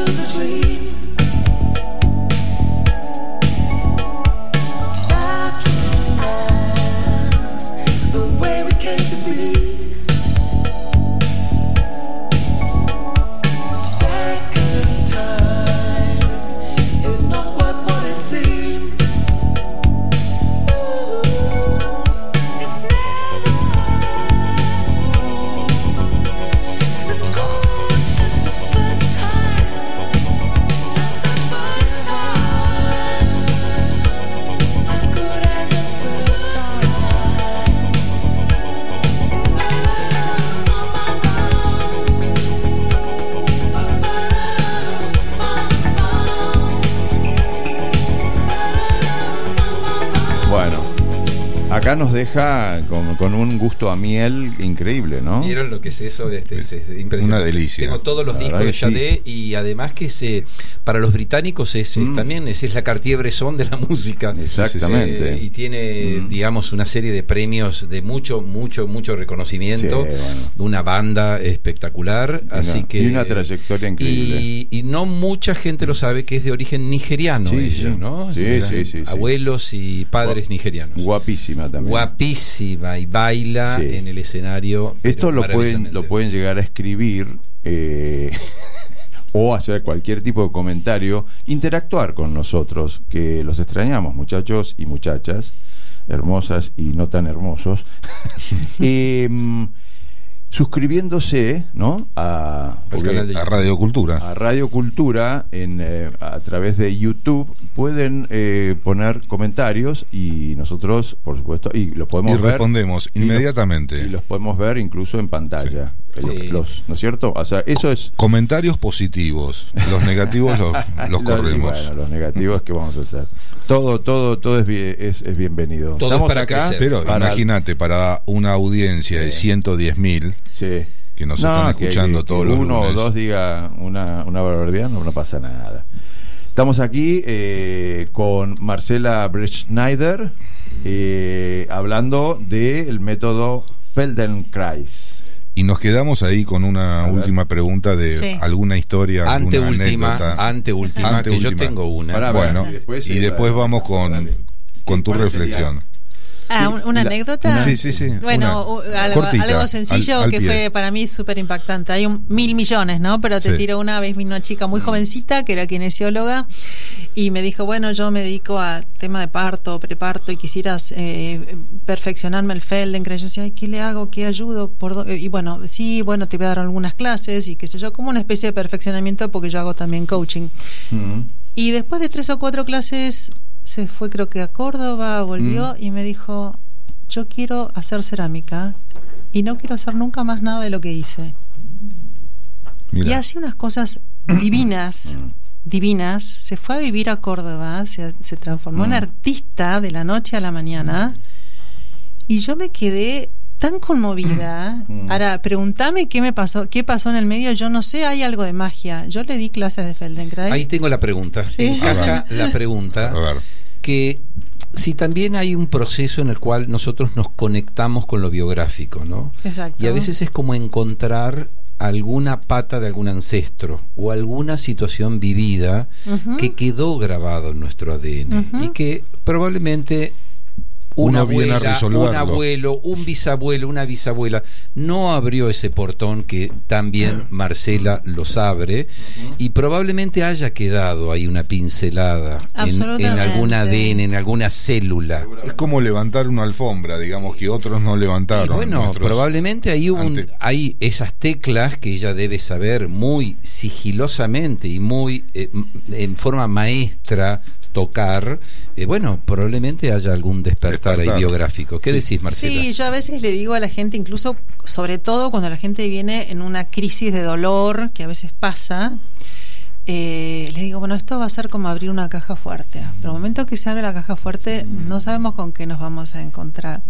Acá nos deja con, con un gusto a miel increíble, ¿no? ¿Vieron lo que es eso? Este, es, es impresionante. Una delicia. Tengo todos los La discos de verdad que Sade y además que se, para los británicos es, es Mm. también es, es la Cartier-Bresson de la música. Exactamente. Eh, y tiene, Mm. digamos, una serie de premios de mucho, mucho, mucho reconocimiento. Sí, bueno. Una banda espectacular. Y así una- que y una trayectoria increíble. Y, y no mucha gente lo sabe que es de origen nigeriano. Sí, ella, sí. ¿no? Sí, O sea, sí, sí, sí. Abuelos y padres Gua- nigerianos. Guapísima también. Guapísima y baila Sí. en el escenario. Esto pero lo pueden, maravillosamente. lo pueden llegar a escribir eh, o hacer cualquier tipo de comentario, interactuar con nosotros, que los extrañamos, muchachos y muchachas, hermosas y no tan hermosos. Eh, suscribiéndose, ¿no? A, Al canal de A Radio Cultura. a Radio Cultura en, eh, a través de YouTube pueden eh, poner comentarios y nosotros, por supuesto, y los podemos Y ver respondemos y los- inmediatamente. y los podemos ver incluso en pantalla. Sí. Los- Sí. los- ¿no es cierto? O sea, eso es Comentarios positivos. Los negativos los, los y corremos. bueno, los negativos que vamos a hacer. Todo, todo, todo es, bien- es, es bienvenido. Todo Estamos es para acá, crecer. Pero para- imagínate, para una audiencia de Sí. ciento diez mil sí. que nos No, están que- escuchando que todos los uno lunes. o dos diga una, una barbaridad, no, no pasa nada. Estamos aquí eh, con Marcela Breschneider eh, hablando del método Feldenkrais. Y nos quedamos ahí con una A ver. última pregunta de Sí. alguna historia, alguna Anteúltima, anécdota. anteúltima, que yo Anteúltima. tengo una. Pará, Bueno, Y después, y eh, después dale, vamos con, dale. con tu ¿Cuál sería? reflexión. Ah, un- una La- anécdota. Sí, sí, sí. Bueno, una. u- algo, Cortita, algo sencillo al- al que pie. fue para mí súper impactante. Hay un, mil millones, ¿no? Pero te Sí. tiro una vez, vino una chica muy jovencita que era kinesióloga y me dijo, bueno, yo me dedico a tema de parto, preparto y quisieras eh, perfeccionarme el Feldenkrais. Yo decía, ay, ¿qué le hago? ¿Qué ayudo? ¿Por dó-?" Y bueno, sí, bueno, te voy a dar algunas clases y qué sé yo, como una especie de perfeccionamiento porque yo hago también coaching. Mm. Y después de tres o cuatro clases se fue, creo que a Córdoba, volvió y me dijo, yo quiero hacer cerámica y no quiero hacer nunca más nada de lo que hice. Mira. Y hacía unas cosas divinas, divinas. Se fue a vivir a Córdoba, se, se transformó en Mm. artista de la noche a la mañana y yo me quedé tan conmovida. Mm. Ahora, pregúntame qué me pasó, qué pasó en el medio. Yo no sé, hay algo de magia. Yo le di clases de Feldenkrais. Ahí tengo la pregunta. Sí. Encaja la pregunta A ver. que si también hay un proceso en el cual nosotros nos conectamos con lo biográfico, ¿no? Exacto. Y a veces es como encontrar alguna pata de algún ancestro o alguna situación vivida Ujú. que quedó grabado en nuestro A D N Ujú. y que probablemente una Uno viene a abuela, resolverlo. un abuelo, un bisabuelo, una bisabuela no abrió ese portón que también Marcela los abre y probablemente haya quedado ahí una pincelada en, en Absolutamente. algún A D N, en alguna célula. Es como levantar una alfombra, digamos, que otros no Y levantaron. bueno, nuestros- probablemente hay, un, ante- hay esas teclas que ella debe saber muy sigilosamente y muy eh, m- en forma maestra tocar. Eh, bueno, probablemente haya algún despertar, Despertar. ahí biográfico. ¿Qué decís, Marcela? Sí, yo a veces le digo a la gente, incluso, sobre todo cuando la gente viene en una crisis de dolor, que a veces pasa, eh, les digo, bueno, esto va a ser como abrir una caja fuerte. Pero el momento que se abre la caja fuerte, no sabemos con qué nos vamos a encontrar.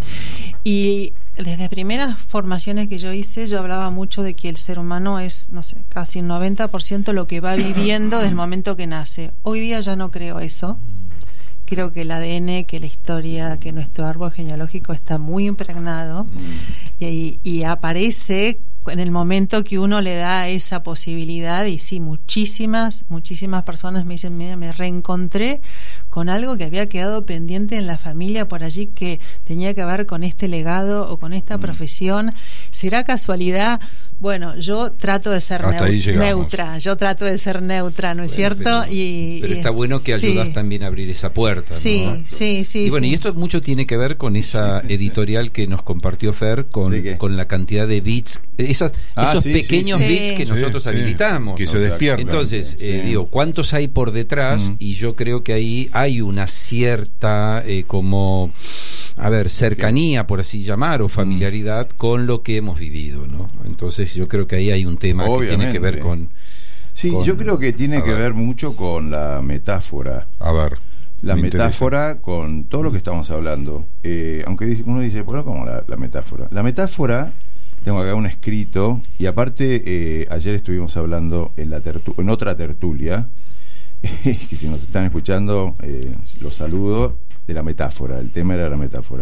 Y desde primeras formaciones que yo hice, yo hablaba mucho de que el ser humano es, no sé, casi un noventa por ciento lo que va viviendo desde el momento que nace. Hoy día ya no creo eso. Creo que el A D N, que la historia, que nuestro árbol genealógico está muy impregnado y, ahí- y aparece en el momento que uno le da esa posibilidad, y sí, muchísimas, muchísimas personas me dicen, mira, me reencontré con algo que había quedado pendiente en la familia por allí, que tenía que ver con este legado o con esta mm. profesión. ¿Será casualidad? Bueno, yo trato de ser neu- neutra, yo trato de ser neutra, ¿no es bueno, cierto? Pero, y, pero y, está bueno que ayudas sí. también a abrir esa puerta, sí, ¿no? Sí, sí, Y bueno, sí. y esto mucho tiene que ver con esa editorial que nos compartió Fer, con, con la cantidad de bits, esas, ah, esos sí, pequeños sí, bits sí. que sí, nosotros sí. habilitamos. Que se despiertan. Entonces, sí. eh, digo, ¿cuántos hay por detrás? Mm. Y yo creo que ahí hay una cierta, eh, como, a ver, cercanía, por así llamar, o familiaridad mm. con lo que hemos vivido, ¿no? Entonces, yo creo que ahí hay un tema Obviamente. que tiene que ver con... Sí, con, yo creo que tiene que ver. ver mucho con la metáfora. A ver. La metáfora interesa. Con todo lo que estamos hablando. Eh, aunque uno dice, ¿por qué como la, la metáfora? La metáfora, tengo acá un escrito, y aparte, eh, ayer estuvimos hablando en, la tertu- en otra tertulia, eh, que si nos están escuchando, eh, los saludo, de la metáfora. El tema era la metáfora.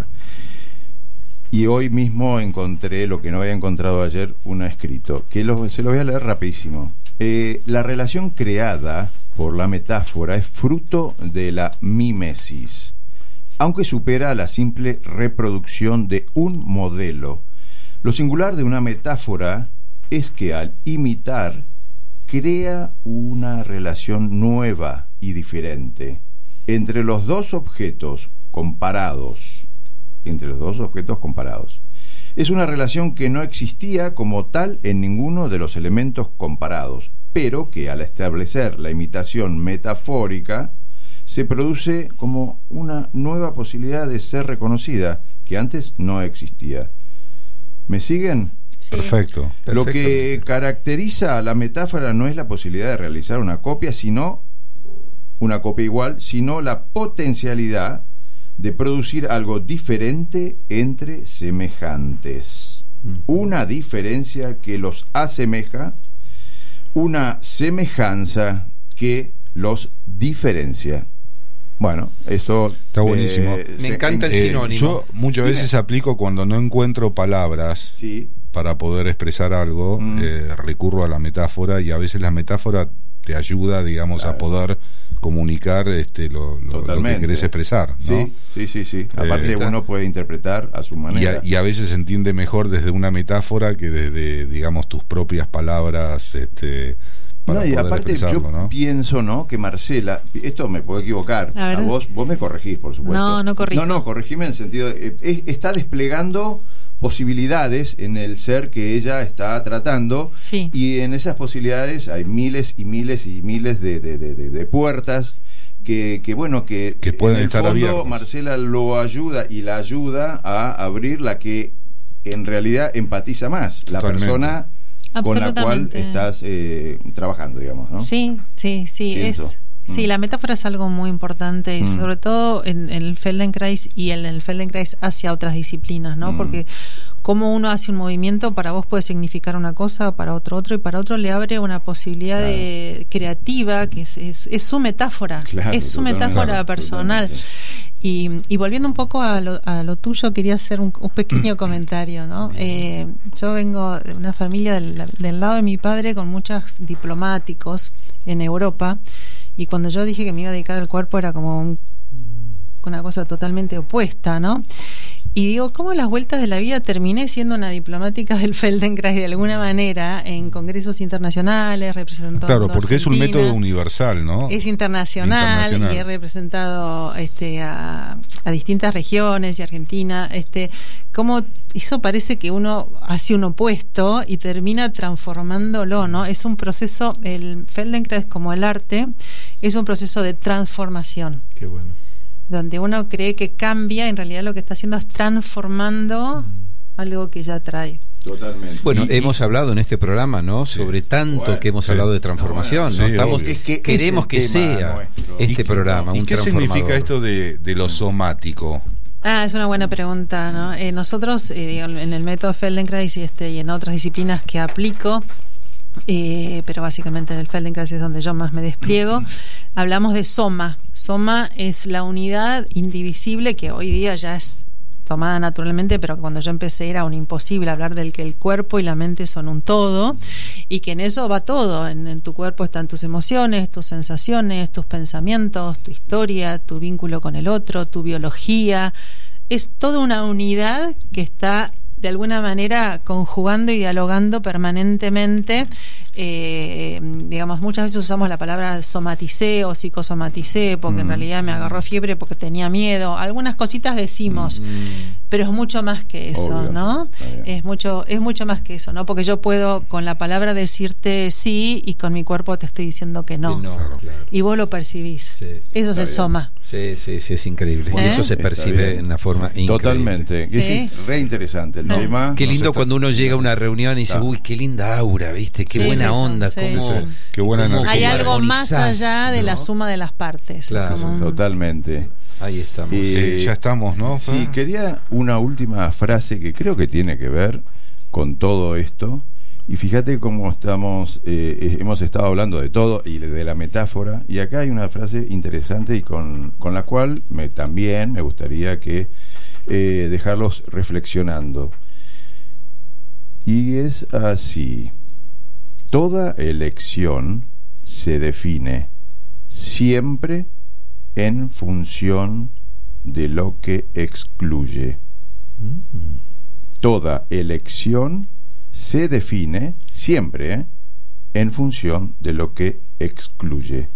Y hoy mismo encontré lo que no había encontrado ayer, un escrito, que lo, se lo voy a leer rapidísimo. Eh, la relación creada por la metáfora es fruto de la mímesis, aunque supera la simple reproducción de un modelo. Lo singular de una metáfora es que al imitar crea una relación nueva y diferente entre los dos objetos comparados. Entre los dos objetos comparados. Es una relación que no existía como tal en ninguno de los elementos comparados, pero que al establecer la imitación metafórica se produce como una nueva posibilidad de ser reconocida que antes no existía. ¿Me siguen? Sí. Perfecto. Lo que caracteriza a la metáfora no es la posibilidad de realizar una copia, sino una copia igual, sino la potencialidad de producir algo diferente entre semejantes. Mm. Una diferencia que los asemeja, una semejanza que los diferencia. Bueno, esto está buenísimo. Eh, Me encanta el eh, sinónimo. Yo muchas Dime. veces aplico cuando no encuentro palabras sí. para poder expresar algo, mm. eh, recurro a la metáfora, y a veces la metáfora te ayuda, digamos, claro. a poder comunicar este, lo, lo, lo que querés expresar, ¿no? Sí, sí, sí, sí. Aparte eh, uno puede interpretar a su manera. Y a, y a veces se entiende mejor desde una metáfora que desde, digamos, tus propias palabras, este, para no, y poder aparte expresarlo, yo ¿no? pienso, ¿no? Que Marcela, esto me puedo equivocar, a a vos, vos me corregís, por supuesto. No, no corrijo. No, no, corregime en el sentido, de, eh, está desplegando posibilidades en el ser que ella está tratando, sí. y en esas posibilidades hay miles y miles y miles de, de, de, de, de puertas que, que bueno, que, que pueden en el estar fondo abiertas. Marcela lo ayuda y la ayuda a abrir la que en realidad empatiza más, la Totalmente. persona con la cual estás eh, trabajando, digamos, ¿no? Sí, sí, sí, Pienso. es... Sí, la metáfora es algo muy importante, mm. sobre todo en, en el Feldenkrais y en el Feldenkrais hacia otras disciplinas, ¿no? Mm. Porque como uno hace un movimiento, para vos puede significar una cosa, para otro otro, y para otro le abre una posibilidad claro. de creativa, que es, es, es su metáfora, claro, es su metáfora claro, personal. Y, y volviendo un poco a lo, a lo tuyo, quería hacer un, un pequeño comentario, ¿no? Eh, yo vengo de una familia del, del lado de mi padre con muchos diplomáticos en Europa. Y cuando yo dije que me iba a dedicar al cuerpo era como un, una cosa totalmente opuesta, ¿no? Y digo, ¿cómo las vueltas de la vida terminé siendo una diplomática del Feldenkrais de alguna manera en congresos internacionales, representando Claro, porque Argentina. Es un método universal, ¿no? Es internacional, internacional. Y he representado este, a, a distintas regiones y Argentina. Este, ¿cómo eso parece que uno hace un opuesto y termina transformándolo, ¿no? Es un proceso, el Feldenkrais como el arte, es un proceso de transformación. Qué bueno. Donde uno cree que cambia, en realidad lo que está haciendo es transformando mm. algo que ya trae. Totalmente. Bueno, y, hemos y, hablado en este programa, ¿no? Sí. Sobre tanto bueno, que hemos sí. hablado de transformación, no, bueno, ¿no? sí, Estamos, es que queremos que sea nuestro. este ¿Y programa ¿Y un qué transformador? significa esto de, de lo somático? Ah, es una buena pregunta, ¿no? Eh, nosotros, eh, en el método Feldenkrais y, este, y en otras disciplinas que aplico, Eh, pero básicamente en el Feldenkrais es donde yo más me despliego, hablamos de soma. Soma es la unidad indivisible que hoy día ya es tomada naturalmente, pero que cuando yo empecé era un imposible hablar del que el cuerpo y la mente son un todo, y que en eso va todo. En, en tu cuerpo están tus emociones, tus sensaciones, tus pensamientos, tu historia, tu vínculo con el otro, tu biología. Es toda una unidad que está de alguna manera conjugando y dialogando permanentemente. Eh, digamos, muchas veces usamos la palabra somaticé o psicosomaticé porque mm. en realidad me agarró fiebre porque tenía miedo. Algunas cositas decimos, mm. pero es mucho más que eso, obvio, ¿no? Es mucho, es mucho más que eso, ¿no? Porque yo puedo con la palabra decirte sí y con mi cuerpo te estoy diciendo que no. no claro, claro. Y vos lo percibís. Sí, eso es el bien. Soma. Sí, sí, sí, es increíble. ¿Eh? Y eso se percibe en una forma increíble. Totalmente. ¿Sí? Es re interesante el no. tema. Qué lindo no cuando uno llega a una reunión y dice, uy, qué linda aura, ¿viste? Qué sí, buena onda. Sí. Como, sí. Qué buena energía. Hay algo más allá de ¿no? la suma de las partes. Claro, como... totalmente. Ahí estamos. Eh, ya estamos, ¿no? Sí, quería una última frase que creo que tiene que ver con todo esto. Y fíjate cómo estamos, eh, hemos estado hablando de todo y de la metáfora. Y acá hay una frase interesante y con, con la cual me, también me gustaría que eh, dejarlos reflexionando. Y es así. Toda elección se define siempre en función de lo que excluye. Mm. Toda elección se define siempre ¿eh? en función de lo que excluye.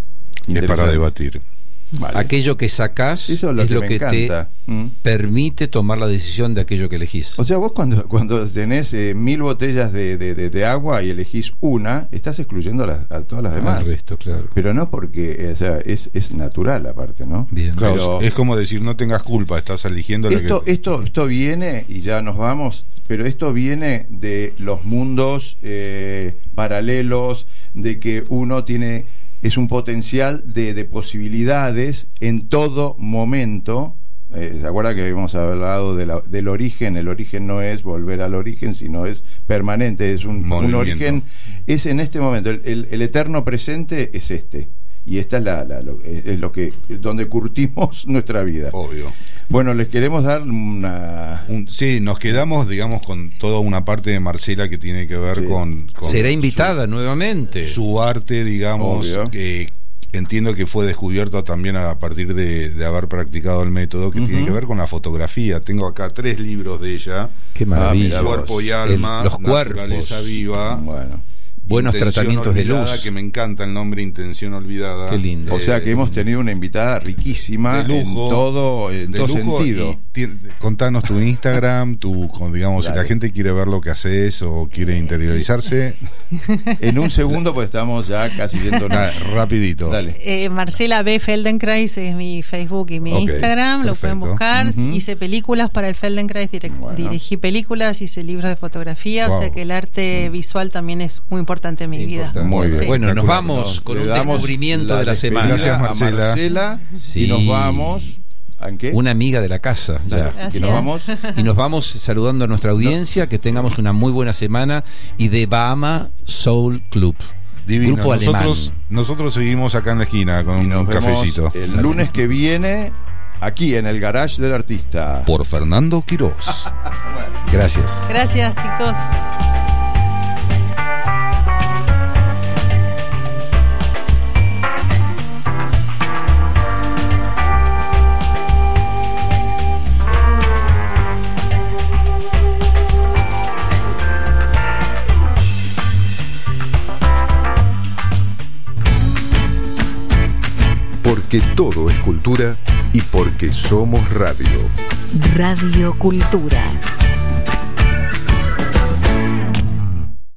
Es para debatir. Vale. Aquello que sacás Eso es lo es que, lo que te ¿Mm? permite tomar la decisión de aquello que elegís. O sea, vos cuando, cuando tenés eh, mil botellas de, de, de, de agua y elegís una, estás excluyendo a, las, a todas las demás. El resto, claro. Pero no porque, eh, o sea, es, es natural aparte, ¿no? Bien. Claro, pero, es como decir, no tengas culpa, estás eligiendo esto, la que... esto, esto viene, y ya nos vamos, pero esto viene de los mundos eh, paralelos, de que uno tiene... es un potencial de, de posibilidades en todo momento. Eh, ¿Se acuerda que habíamos hablado de la, del origen? El origen no es volver al origen, sino es permanente, es un, un origen, es en este momento, el, el, el eterno presente es este. Y esta es, la, la, lo, es lo que donde curtimos nuestra vida. Obvio. Bueno, les queremos dar una... Un, sí, nos quedamos, digamos, con toda una parte de Marcela que tiene que ver sí. con, con... Será invitada su, nuevamente. Su arte, digamos, que entiendo que fue descubierto también a partir de, de haber practicado el método, que uh-huh. tiene que ver con la fotografía. Tengo acá tres libros de ella. Qué maravilla. Ah, Cuerpo y alma, el, los Naturaleza cuerpos. Viva. Bueno. Buenos Intención tratamientos olvidada, de luz. Que me encanta el nombre Intención Olvidada. Qué lindo. O sea que hemos tenido una invitada riquísima, de lujo, en todo, en todo sentido. Y, contanos tu Instagram, tu, digamos, Dale. Si la gente quiere ver lo que haces o quiere interiorizarse. En un segundo, pues estamos ya casi yendo nada, rapidito. Dale. Eh, Marcela B. Feldenkrais es mi Facebook y mi okay, Instagram, perfecto. Lo pueden buscar. Uh-huh. Hice películas para el Feldenkrais, direct, bueno. dirigí películas, hice libros de fotografía, wow. o sea que el arte uh-huh. visual también es muy importante en mi vida. Muy bien. Sí. Bueno, nos vamos no, con un descubrimiento de la semana. Gracias, Marcela. Marcela sí. Y nos vamos. ¿En qué? Una amiga de la casa. Ya. Y nos vamos. Y nos vamos saludando a nuestra audiencia. Que tengamos una muy buena semana. Y de Bahama Soul Club. Divino. Grupo nosotros, alemán. Nosotros seguimos acá en la esquina con un cafecito. El lunes que viene, aquí en el Garage del Artista. Por Fernando Quirós. Gracias. Gracias, chicos. Porque todo es cultura y porque somos radio. Radio Cultura.